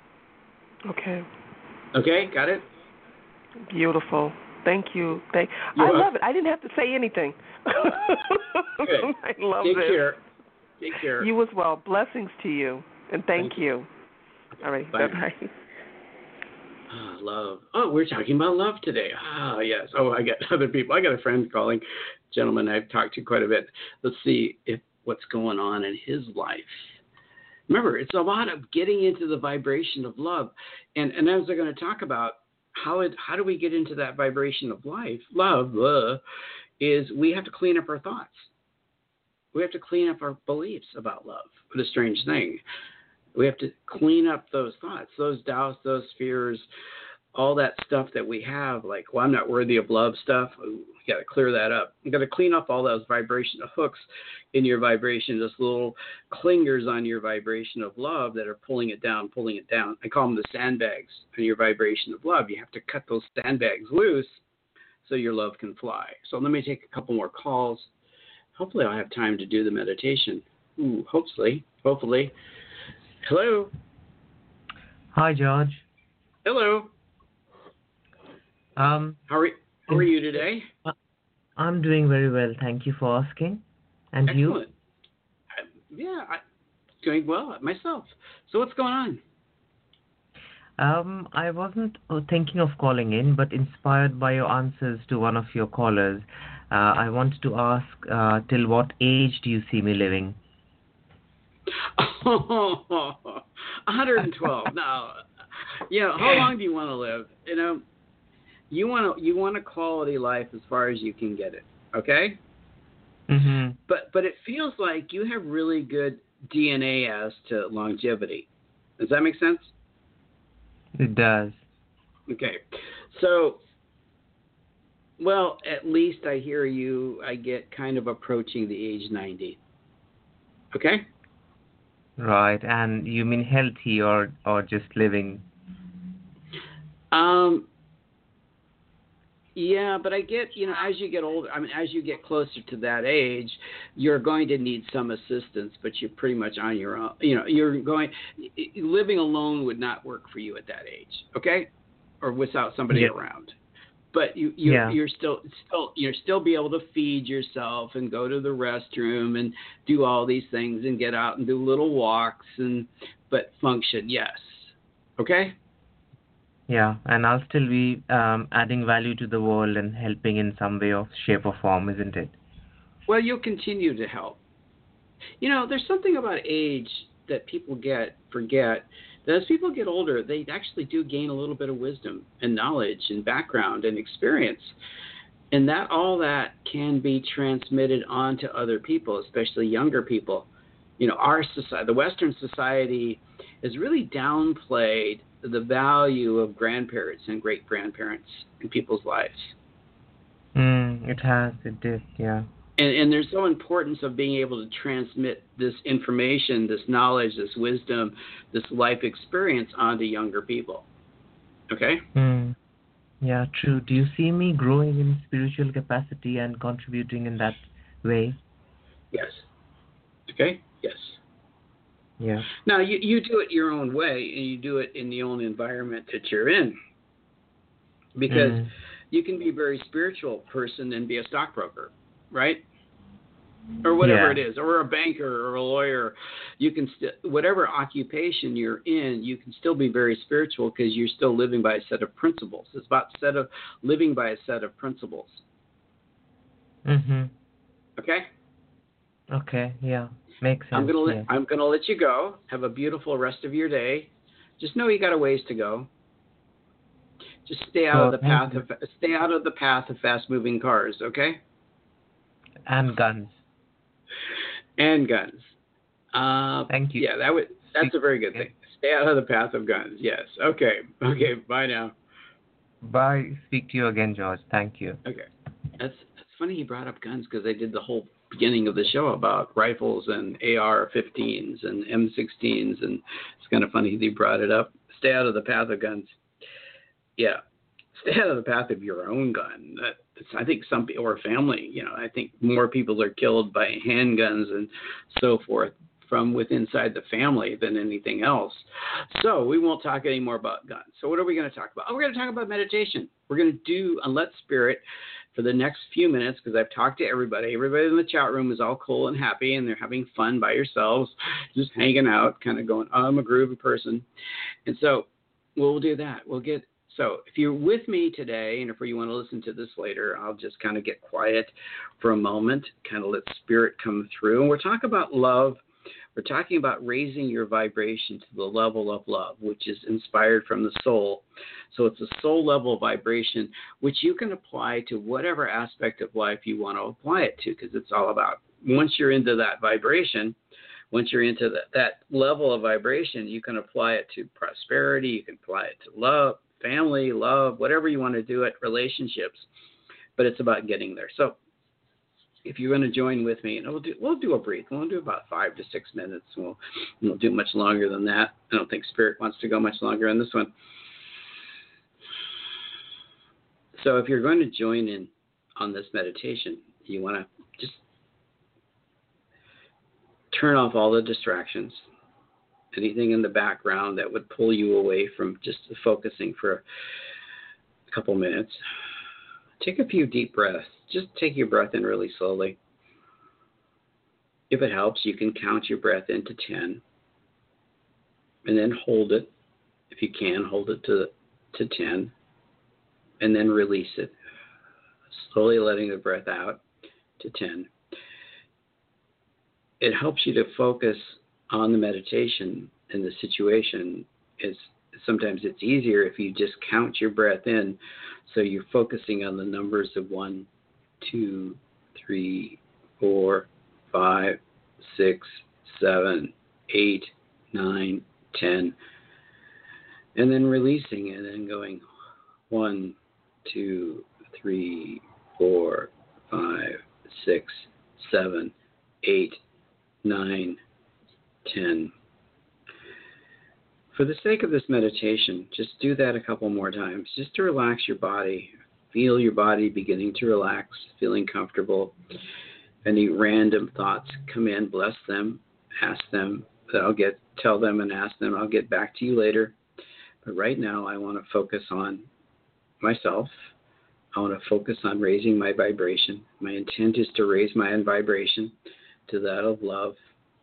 Okay. Okay, got it? Beautiful. Thank you. Thank. You're I welcome. love it. I didn't have to say anything. Good. I love Take this. care. Take care. You as well. Blessings to you, and thank, Thank you. you. All right. Bye. Bye. Ah, love. Oh, we're talking about love today. Ah, yes. Oh, I got other people. I got a friend calling, gentleman I've talked to quite a bit. Let's see if what's going on in his life. Remember, it's a lot of getting into the vibration of love, and and as they're going to talk about how it how do we get into that vibration of life, love, uh, is we have to clean up our thoughts. We have to clean up our beliefs about love. What a strange thing. We have to clean up those thoughts, those doubts, those fears, all that stuff that we have, like, well, I'm not worthy of love stuff. Ooh, you got to clear that up. You got to clean up all those vibrational hooks in your vibration, those little clingers on your vibration of love that are pulling it down, pulling it down. I call them the sandbags in your vibration of love. You have to cut those sandbags loose so your love can fly. So let me take a couple more calls. Hopefully I'll have time to do the meditation. Ooh, hopefully, hopefully. Hello. Hi, George. Hello. Um, How are, how are you today? I'm doing very well. Thank you for asking. And you? Excellent. I, yeah, I, doing well myself. So what's going on? Um, I wasn't uh, thinking of calling in, but inspired by your answers to one of your callers, uh, I wanted to ask, uh, till what age do you see me living? Oh, one hundred twelve. No. Yeah, how long do you want to live? You know, you want to you want a quality life as far as you can get it, okay? Mm-hmm. But but it feels like you have really good D N A as to longevity. Does that make sense? It does. Okay. So, well, at least I hear you, I get kind of approaching the age ninety. Okay? Right. And you mean healthy or, or just living? Um, yeah, but I get, you know, as you get older, I mean, as you get closer to that age, you're going to need some assistance, but you're pretty much on your own. You know, you're going, living alone would not work for you at that age, okay? Or without somebody Yeah. around. But you, you're, Yeah. you're still, still, you're still be able to feed yourself and go to the restroom and do all these things and get out and do little walks and, but function, yes. Okay? Yeah, and I'll still be um, adding value to the world and helping in some way or shape or form, isn't it? Well, you'll continue to help. You know, there's something about age that people get forget that as people get older, they actually do gain a little bit of wisdom and knowledge and background and experience. And that all that can be transmitted on to other people, especially younger people. You know, our society, the Western society, has really downplayed the value of grandparents and great-grandparents in people's lives. Mm, it has, it did, yeah. And, and there's no importance of being able to transmit this information, this knowledge, this wisdom, this life experience onto younger people. Okay? Mm. Yeah, true. Do you see me growing in spiritual capacity and contributing in that way? Yes. Okay? Yes. Yeah. Now, you, you do it your own way, and you do it in the own environment that you're in. Because mm. you can be a very spiritual person and be a stockbroker, right? Or whatever yeah. it is, or a banker or a lawyer. You can st- whatever occupation you're in, you can still be very spiritual because you're still living by a set of principles. It's about set of living by a set of principles. Mhm. Okay? Okay, yeah. Makes sense. I'm gonna let yeah. I'm gonna let you go. Have a beautiful rest of your day. Just know you got a ways to go. Just stay out oh, of the path of stay out of the path of fast moving cars, okay? And guns. And guns. Uh, Thank you. Yeah, that would that's a very good thing. Stay out of the path of guns. Yes. Okay. Okay. Bye now. Bye. Speak to you again, George. Thank you. Okay. That's that's funny you brought up guns because I did the whole beginning of the show about rifles and A R fifteens and M sixteens, and it's kind of funny that you brought it up. Stay out of the path of guns. Yeah, stay out of the path of your own gun. That, I think some people, or family, you know, I think more people are killed by handguns and so forth from within inside the family than anything else. So we won't talk any more about guns. So what are we going to talk about? Oh, we're going to talk about meditation. We're going to do a Let Spirit for the next few minutes because I've talked to everybody. Everybody in the chat room is all cool and happy, and they're having fun by yourselves, just hanging out, kind of going, oh, I'm a groovy person. And so we'll do that. We'll get So if you're with me today, and if you want to listen to this later, I'll just kind of get quiet for a moment, kind of let Spirit come through. And we're talking about love. We're talking about raising your vibration to the level of love, which is inspired from the soul. So it's a soul level vibration, which you can apply to whatever aspect of life you want to apply it to, because it's all about once you're into that vibration, once you're into that, that level of vibration, you can apply it to prosperity, you can apply it to love, family, love, whatever you want to do it, relationships, but it's about getting there. So if you're going to join with me, and we'll do we'll do a brief. We'll do about five to six minutes. We'll we won't do much longer than that. I don't think Spirit wants to go much longer on this one. So if you're going to join in on this meditation, you want to just turn off all the distractions. Anything in the background that would pull you away from just focusing for a couple minutes. Take a few deep breaths. Just take your breath in really slowly. If it helps, you can count your breath into ten. And then hold it. If you can, hold it to, to ten. And then release it. Slowly letting the breath out to ten. It helps you to focus on the meditation and the situation. Is sometimes it's easier if you just count your breath in, so you're focusing on the numbers of one, two, three, four, five, six, seven, eight, nine, ten, and then releasing it and going one, two, three, four, five, six, seven, eight, nine, ten. For the sake of this meditation, just do that a couple more times, just to relax your body. Feel your body beginning to relax, feeling comfortable. Any random thoughts come in, bless them, ask them. I'll get, tell them and ask them. I'll get back to you later. But right now, I want to focus on myself. I want to focus on raising my vibration. My intent is to raise my own vibration to that of love.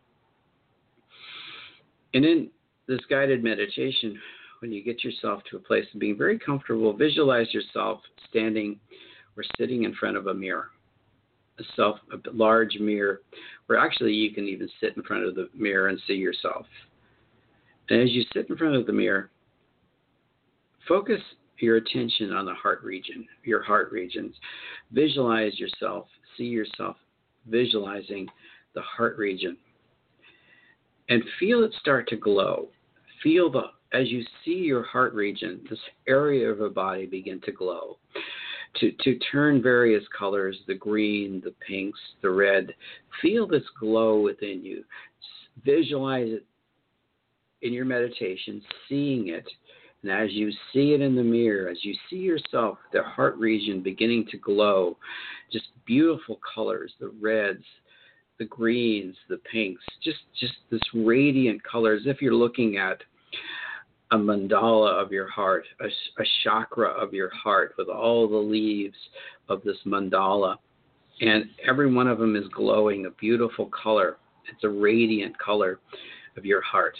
And in this guided meditation, when you get yourself to a place of being very comfortable, visualize yourself standing or sitting in front of a mirror. a self, a large mirror, where actually you can even sit in front of the mirror and see yourself. And as you sit in front of the mirror, focus your attention on the heart region, your heart regions. Visualize yourself, see yourself visualizing the heart region. And feel it start to glow. Feel the, as you see your heart region, this area of the body begin to glow, to, to turn various colors, the green, the pinks, the red. Feel this glow within you. Visualize it in your meditation, seeing it. And as you see it in the mirror, as you see yourself, the heart region beginning to glow, just beautiful colors, the reds, the greens, the pinks, just, just this radiant color, as if you're looking at a mandala of your heart, a, a chakra of your heart with all the leaves of this mandala. And every one of them is glowing a beautiful color. It's a radiant color of your heart.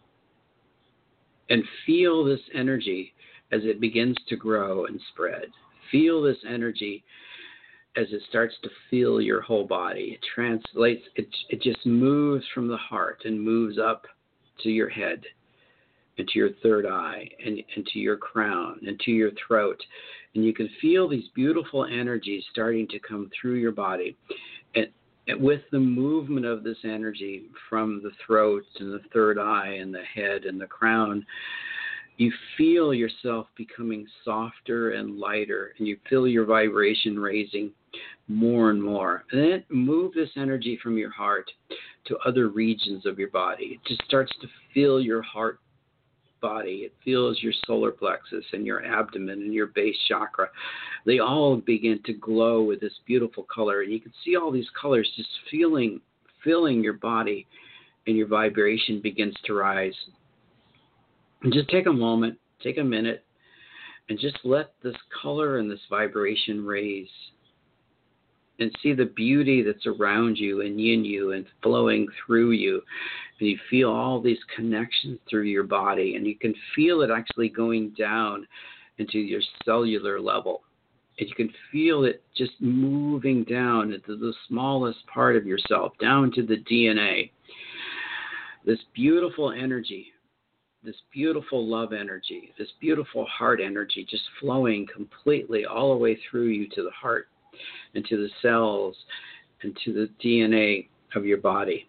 And feel this energy as it begins to grow and spread. Feel this energy as it starts to fill your whole body. It translates, it, it just moves from the heart and moves up to your head, into your third eye, and into your crown, and to your throat. And you can feel these beautiful energies starting to come through your body. And, and with the movement of this energy from the throat and the third eye and the head and the crown, you feel yourself becoming softer and lighter, and you feel your vibration raising more and more. And then move this energy from your heart to other regions of your body. It just starts to fill your heart body. It fills your solar plexus and your abdomen and your base chakra. They all begin to glow with this beautiful color. And you can see all these colors just feeling, filling your body, and your vibration begins to rise. And just take a moment, take a minute, and just let this color and this vibration raise. And see the beauty that's around you and in you and flowing through you. And you feel all these connections through your body. And you can feel it actually going down into your cellular level. And you can feel it just moving down into the smallest part of yourself, down to the D N A. This beautiful energy, this beautiful love energy, this beautiful heart energy just flowing completely all the way through you to the heart, and to the cells, and to the D N A of your body.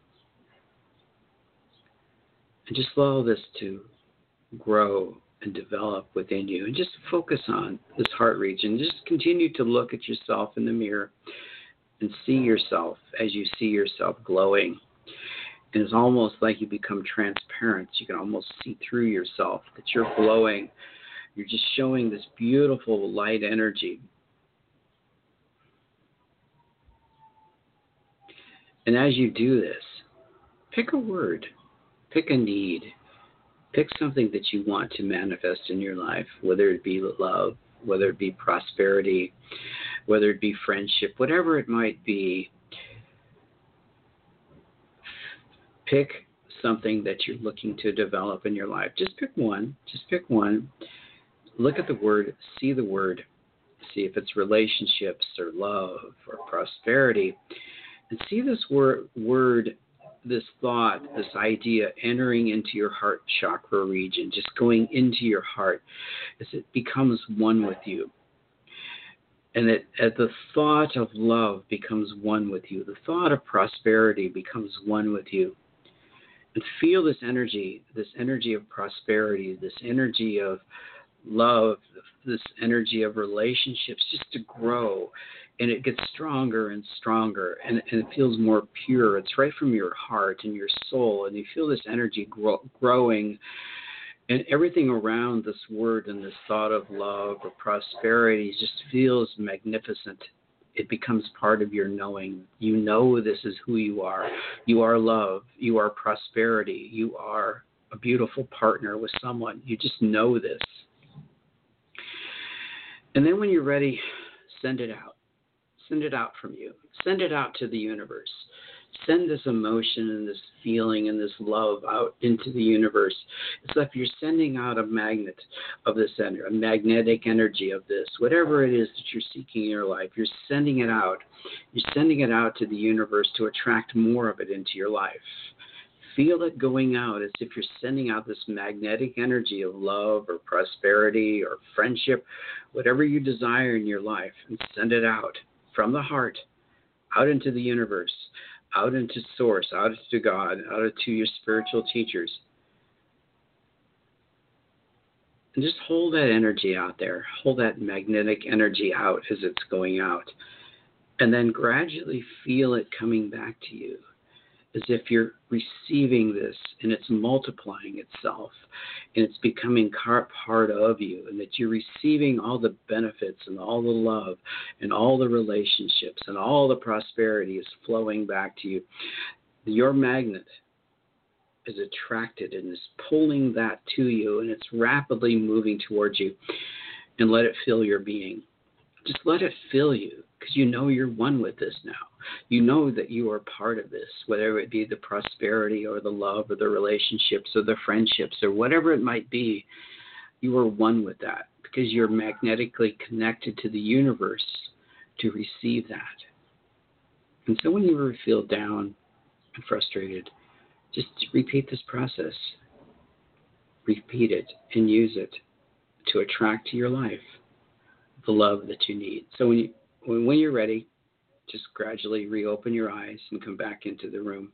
And just allow this to grow and develop within you. And just focus on this heart region. Just continue to look at yourself in the mirror and see yourself as you see yourself glowing. And it's almost like you become transparent. You can almost see through yourself that you're glowing. You're just showing this beautiful light energy. And as you do this, pick a word, pick a need, pick something that you want to manifest in your life, whether it be love, whether it be prosperity, whether it be friendship, whatever it might be. Pick something that you're looking to develop in your life. Just pick one. Just pick one. Look at the word, see the word, see if it's relationships or love or prosperity. And see this word, word, this thought, this idea entering into your heart chakra region, just going into your heart as it becomes one with you. And that as the thought of love becomes one with you, the thought of prosperity becomes one with you. And feel this energy, this energy of prosperity, this energy of love, this energy of relationships just to grow. And it gets stronger and stronger, and, and it feels more pure. It's right from your heart and your soul, and you feel this energy grow, growing. And everything around this word and this thought of love or prosperity just feels magnificent. It becomes part of your knowing. You know this is who you are. You are love. You are prosperity. You are a beautiful partner with someone. You just know this. And then when you're ready, send it out. Send it out from you. Send it out to the universe. send this emotion and this feeling and this love out into the universe. It's like you're sending out a magnet of this energy, a magnetic energy of this, whatever it is that you're seeking in your life. You're sending it out. You're sending it out to the universe to attract more of it into your life. Feel it going out as if you're sending out this magnetic energy of love or prosperity or friendship, whatever you desire in your life, and send it out from the heart, out into the universe, out into Source, out into God, out into your spiritual teachers. And just hold that energy out there. Hold that magnetic energy out as it's going out. And then gradually feel it coming back to you, as if you're receiving this and it's multiplying itself and it's becoming part of you, and that you're receiving all the benefits and all the love and all the relationships and all the prosperity is flowing back to you. Your magnet is attracted and is pulling that to you, and it's rapidly moving towards you. And let it fill your being. Just let it fill you, because you know you're one with this now. You know that you are part of this, whether it be the prosperity or the love or the relationships or the friendships or whatever it might be. You are one with that because you're magnetically connected to the universe to receive that. And so when you ever feel down and frustrated, just repeat this process. Repeat it and use it to attract to your life the love that you need. So when you when you're ready, just gradually reopen your eyes and come back into the room.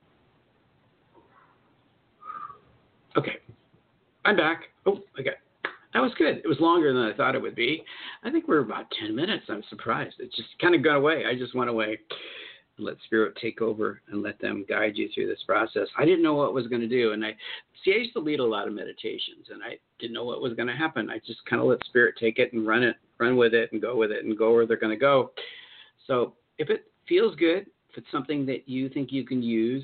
Okay, I'm back. Oh, okay. That was good. It was longer than I thought it would be. I think we're about ten minutes. I'm surprised. It just kind of got away. I just went away. Let Spirit take over and let them guide you through this process. I didn't know what I was going to do. And I see, I used to lead a lot of meditations, and I didn't know what was going to happen. I just kind of let Spirit take it and run it, run with it and go with it and go where they're going to go. So if it feels good, if it's something that you think you can use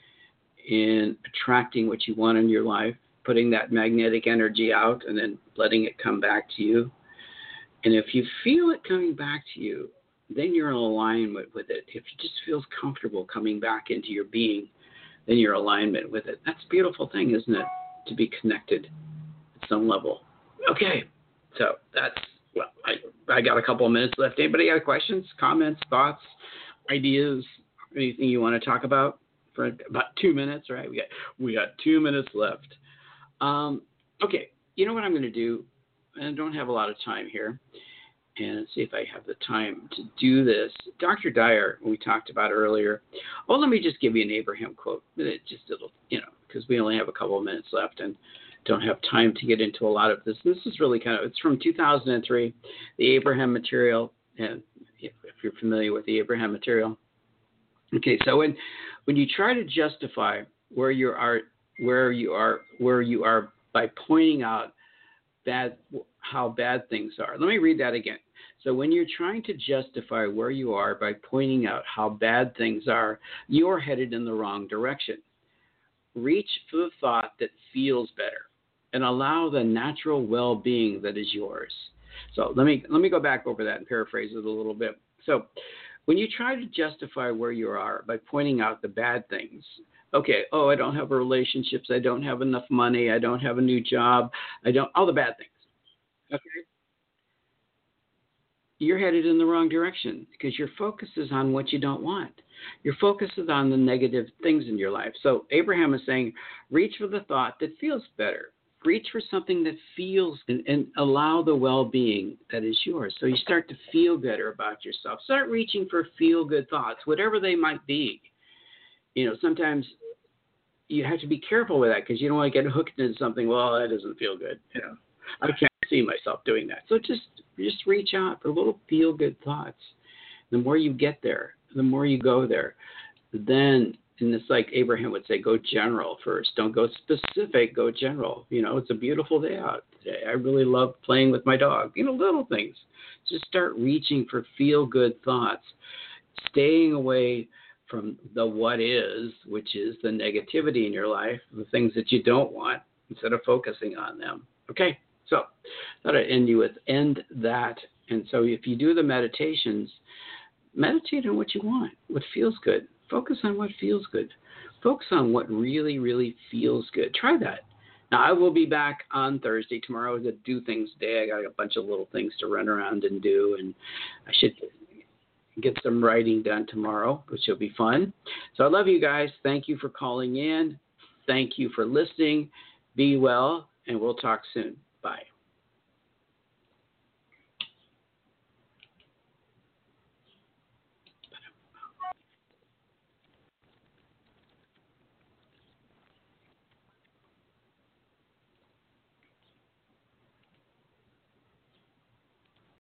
in attracting what you want in your life, putting that magnetic energy out and then letting it come back to you. And if you feel it coming back to you, then you're in alignment with it. If it just feels comfortable coming back into your being, then you're in alignment with it. That's a beautiful thing, isn't it? To be connected at some level. Okay, so that's, well, I, I got a couple of minutes left. Anybody got questions, comments, thoughts, ideas, anything you want to talk about for about two minutes, right? We got, we got two minutes left. Um, okay, you know what I'm going to do? I don't have a lot of time here. And let's see if I have the time to do this. Doctor Dyer, we talked about earlier. Oh, let me just give you an Abraham quote. It just it'll, you know, because we only have a couple of minutes left and don't have time to get into a lot of this. This is really kind of, it's from two thousand three, the Abraham Material. And if you're familiar with the Abraham Material. Okay, so when when you try to justify where you are, where you are, where you are by pointing out bad, how bad things are. Let me read that again. So when you're trying to justify where you are by pointing out how bad things are, you're headed in the wrong direction. Reach for the thought that feels better and allow the natural well-being that is yours. So let me let me go back over that and paraphrase it a little bit. So when you try to justify where you are by pointing out the bad things, okay, oh, I don't have relationships, I don't have enough money, I don't have a new job, I don't, all the bad things. Okay? You're headed in the wrong direction because your focus is on what you don't want. Your focus is on the negative things in your life. So Abraham is saying, reach for the thought that feels better. Reach for something that feels and, and allow the well-being that is yours. So you start to feel better about yourself. Start reaching for feel-good thoughts, whatever they might be. You know, sometimes you have to be careful with that because you don't want to get hooked into something, well, that doesn't feel good. You know, I can't see myself doing that. So just just reach out for little feel-good thoughts. The more you get there, the more you go there, then, and it's like Abraham would say, go general first. Don't go specific, go general. You know, it's a beautiful day out today. I really love playing with my dog. You know, little things. Just start reaching for feel-good thoughts, staying away from the what is, which is the negativity in your life, the things that you don't want, instead of focusing on them. Okay? So I thought I'd end you with end that. And so if you do the meditations, meditate on what you want, what feels good. Focus on what feels good. Focus on what really, really feels good. Try that. Now, I will be back on Thursday. Tomorrow is a do things day. I got a bunch of little things to run around and do, and I should get some writing done tomorrow, which will be fun. So I love you guys. Thank you for calling in. Thank you for listening. Be well, and we'll talk soon.